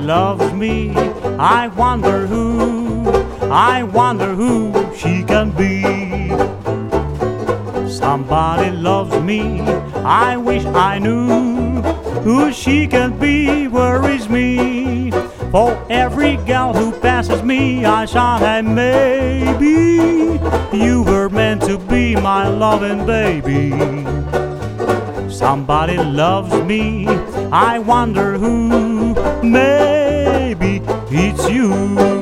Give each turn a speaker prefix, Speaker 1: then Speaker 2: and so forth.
Speaker 1: loves me. I wonder who she can be. Somebody loves me. I wish I knew who she can be. Worries me. For every gal who passes me, I shout, hey, maybe you were meant to be my loving baby. Somebody loves me. I wonder who. Maybe it's you.